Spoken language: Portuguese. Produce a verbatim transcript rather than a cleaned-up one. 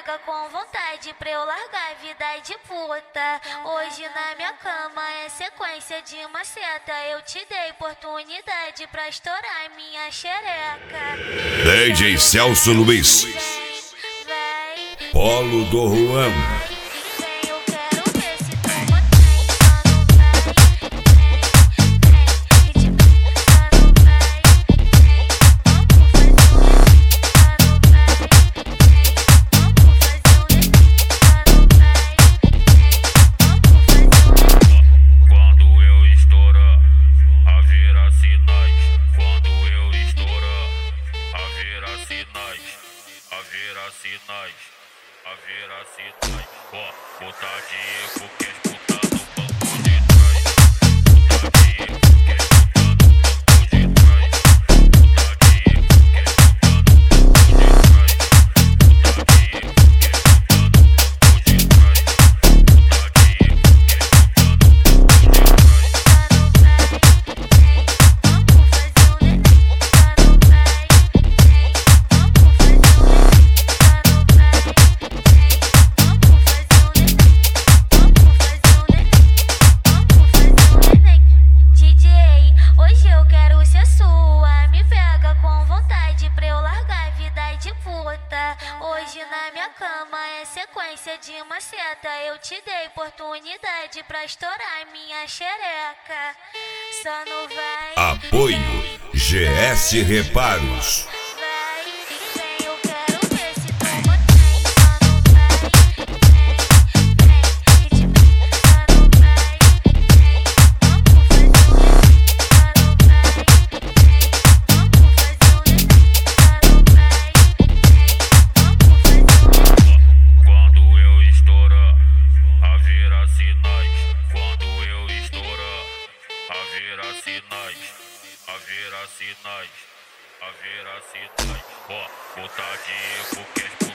pega com vontade pra eu largar a vida de puta. Hoje na minha cama é sequência de maceta. Eu te dei oportunidade pra estourar minha xereca. D J Celso Luiz, Polo do Juan. Haverá sinais, haverá sinais, ó, botar Diego quer escutar no banco de trás. Botar Diego quer escutar no banco de trás. Botar Diego quer escutar no banco de trás. Botar Diego quer escutar no banco de trás. Botar Diego quer escutar no banco de Hoje na minha cama é sequência de maceta. Eu te dei oportunidade pra estourar minha xereca. Só não vai. Apoio G S Reparos. Haverá sinais, haverá sinais, haverá sinais, ó, botar Diego quer